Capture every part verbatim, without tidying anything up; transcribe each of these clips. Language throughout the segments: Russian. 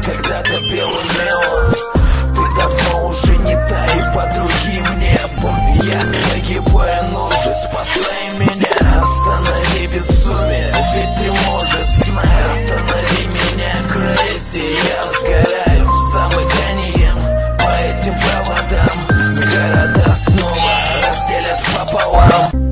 когда-то белый неон. Ты давно уже не та, и под другим небом. Я погибаю, но уже спасай меня. Останови безумие, ведь ты можешь, знай. Останови меня, crazy. Я сгораю замыканием по этим проводам. Города снова разделят пополам.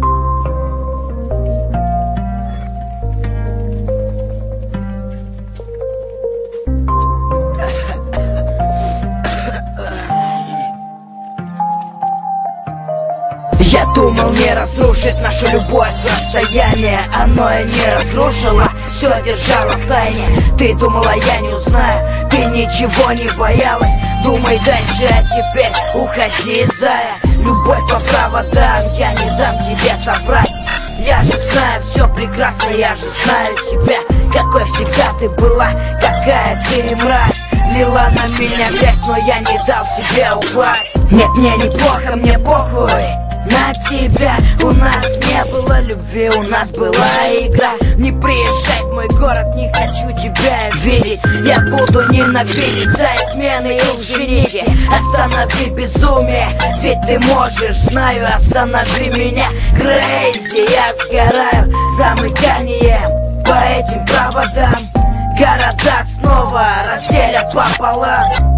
Я думал, не разрушит нашу любовь расстояние. Оно и не разрушило, все держало в тайне. Ты думала, я не узнаю, ты ничего не боялась. Думай дальше, а теперь уходи, зая. Любовь по проводам, я не дам тебе соврать. Я же знаю все прекрасно, я же знаю тебя. Какой всегда ты была, какая ты мразь. Лила на меня грязь, но я не дал себе упасть. Нет, мне неплохо, мне похуй на тебя. У нас не было любви, у нас была игра. Не приезжай в мой город, не хочу тебя видеть. Я буду ненавидеть за измены и лженики. Останови безумие, ведь ты можешь, знаю. Останови меня, crazy. Я сгораю замыканием по этим проводам. Города снова разделят пополам.